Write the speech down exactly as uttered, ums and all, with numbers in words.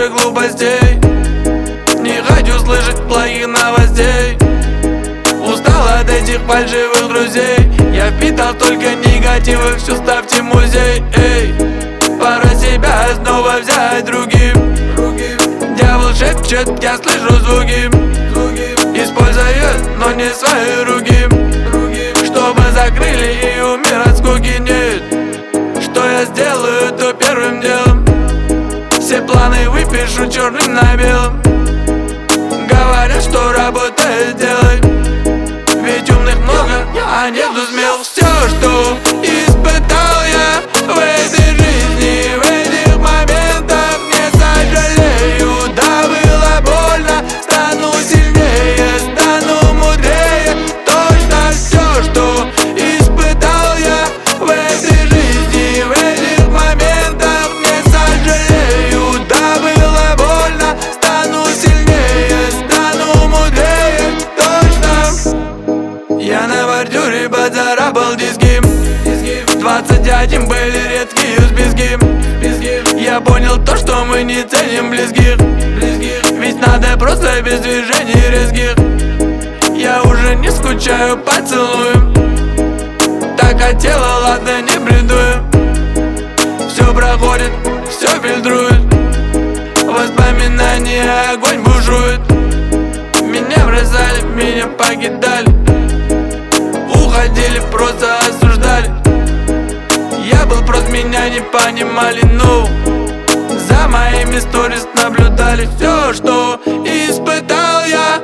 больше глупостей. Не хочу слышать плохих новостей. Устал от этих фальшивых друзей. Я впитал только негатива, все ставьте музей. Эй, пора себя снова взять другим. Дьявол шепчет, я слышу звуки. Использует, но не свои руки, чтобы закрыли и умер от скуки. Нет, что я сделаю, то первым делом все планы выпишу черным на белом. Говорят, что работает, делай, ведь умных много, а нету смелых. Все, что испытал я в этой жизни, в этих моментах не сожалею. Да, было больно, стану сильнее, стану мудрее. Точно все, что испытал я в этой жизни, в этих моментах не сожалею. Да, было больно, стану сильнее, стану мудрее. Точно. Я на бордюре поцарапал диски. Двадцать один были редкие списки. Я понял то, что мы не ценим близких. Ведь надо просто без движений резких. Я уже не скучаю по поцелуям. Так хотела, ладно, не бредую. Все проходит, все фильтрует. Воспоминания, огонь бушует. Меня бросали, меня покидали. Уходили, просто осуждали. Я был прост, меня не понимали, но за моими сторис наблюдали. Все, что испытал я